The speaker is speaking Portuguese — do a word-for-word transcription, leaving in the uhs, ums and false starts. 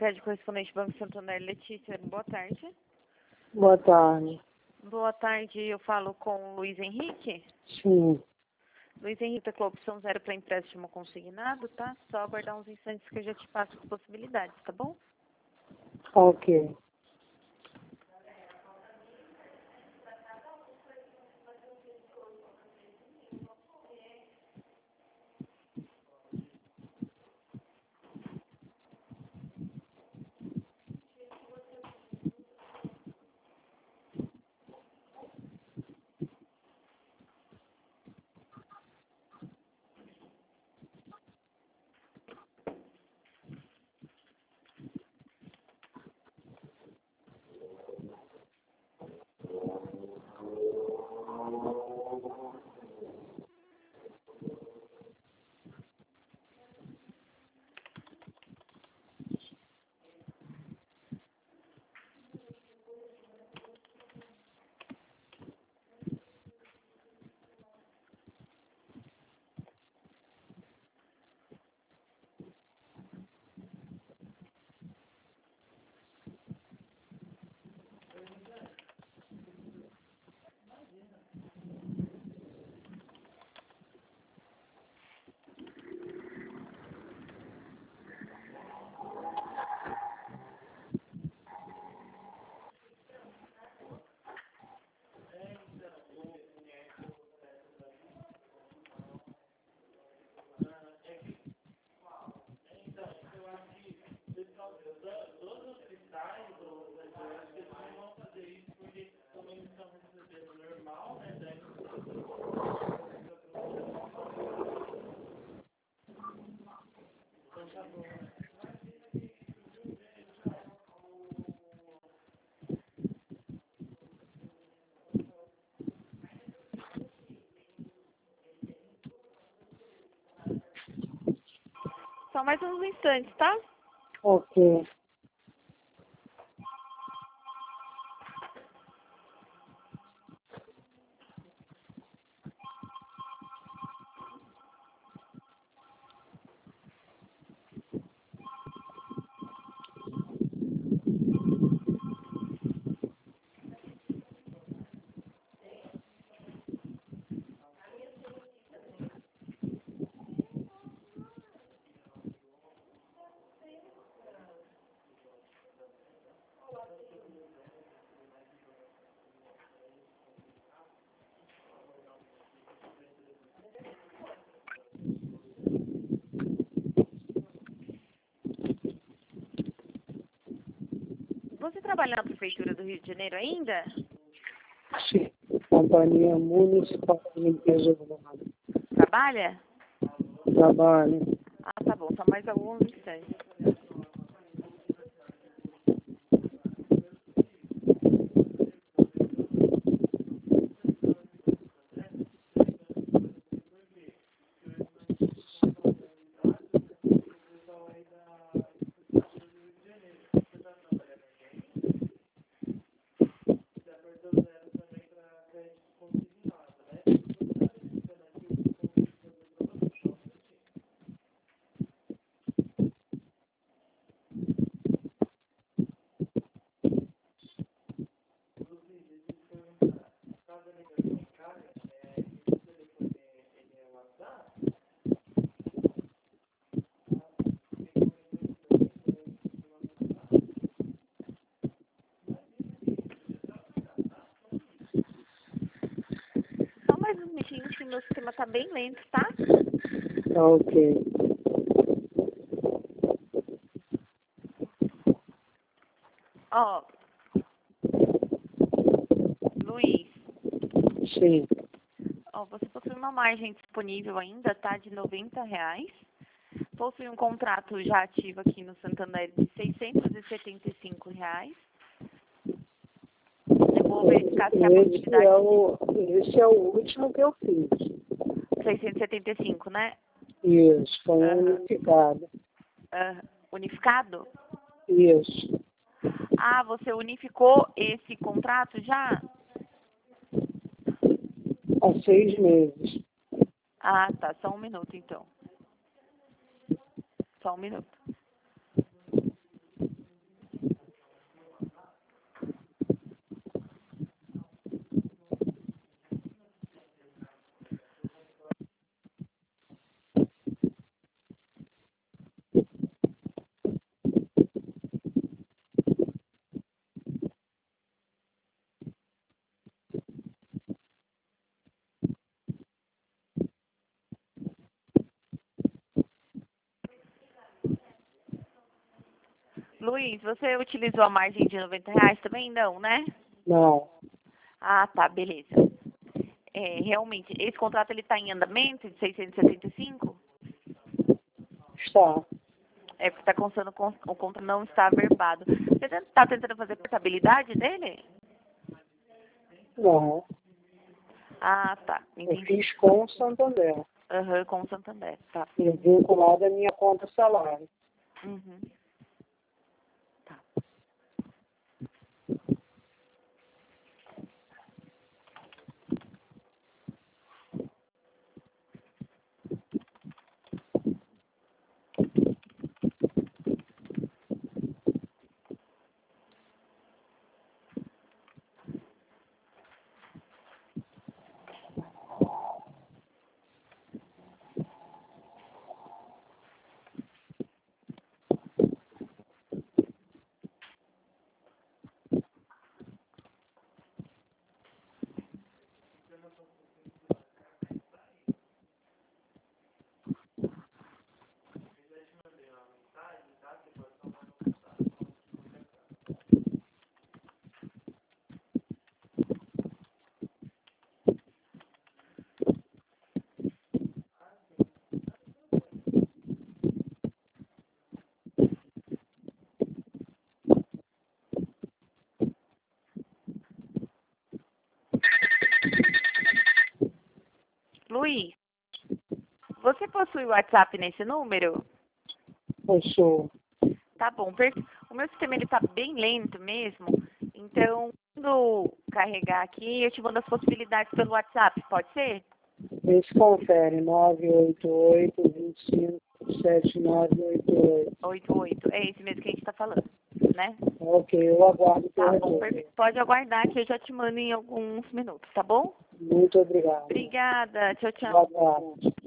Sede correspondente Banco Santander, Letícia, boa tarde. Boa tarde. Boa tarde, eu falo com o Luiz Henrique. Sim. Luiz Henrique, com a opção zero para empréstimo consignado, tá? Só aguardar uns instantes que eu já te passo as possibilidades, tá bom? Ok. Só mais uns instantes, tá? Ok. Você trabalha na Prefeitura do Rio de Janeiro ainda? Sim. Companhia Municipal de Limpeza Urbana. Trabalha? Trabalho. Ah, tá bom, só mais alguns instantes. Só mais uns minutinhos que meu sistema tá bem lento, tá? Ok. Ó, Luiz, Sim. ó, você possui uma margem disponível ainda, tá? De noventa reais. Possui um contrato já ativo aqui no Santander de seiscentos e setenta e cinco reais. Eu vou verificar se a Esse possibilidade é o, esse é o último que eu fiz. de seiscentos e setenta e cinco, né? Isso, foi Aham. unificado. Ah, unificado? Isso. Ah, você unificou esse contrato já? Há seis meses. Ah, tá. Só um minuto, então. Só um minuto. Luiz, você utilizou a margem de noventa reais também? Não, né? Não. Ah, tá, beleza. É, realmente, esse contrato ele está em andamento de seiscentos e setenta e cinco? Está. É porque está constando com o contra não está averbado. Você está tentando fazer portabilidade dele? Não. Ah, tá. Eu Entendi. fiz com o Santander. Aham, com o Santander, tá. E vinculado à minha conta salário. Uhum. Tá. Luiz, você possui o WhatsApp nesse número? Possui. Tá bom. per- O meu sistema ele tá bem lento mesmo. Então, quando carregar aqui, eu te mando as possibilidades pelo WhatsApp, pode ser? Esse confere nove oito oito, dois cinco, sete nove oito oito. oito oito. É esse mesmo que a gente tá falando, né? Ok, eu aguardo Tá teu bom, retorno. perfeito. Pode aguardar que eu já te mando em alguns minutos, tá bom? Muito obrigado. Obrigada. Tchau, tchau. Boa tarde.